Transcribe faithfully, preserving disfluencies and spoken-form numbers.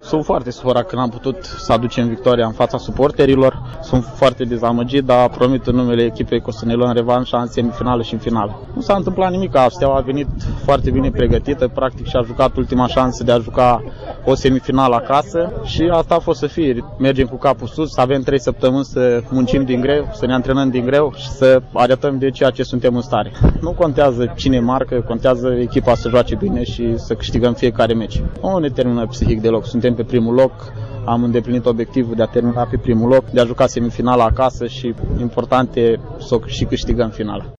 Sunt foarte supărat că n-am putut să aducem victoria în fața suporterilor. Sunt foarte dezamăgit, dar promit în numele echipei că o să ne luăm revanșa în semifinală și în finală. Nu s-a întâmplat nimic, Steaua a venit foarte bine pregătită, practic și-a jucat ultima șansă de a juca o semifinală acasă și asta a fost să fie. Mergem cu capul sus, să avem trei săptămâni să muncim din greu, să ne antrenăm din greu și să arătăm de ceea ce suntem în stare. Nu contează cine marcă, contează echipa să joace bine și să câștigăm fiecare meci. Nu ne termină psihic deloc, suntem pe primul loc, am îndeplinit obiectivul de a termina pe primul loc, de a juca semifinala acasă și important e să o și câștigăm finala.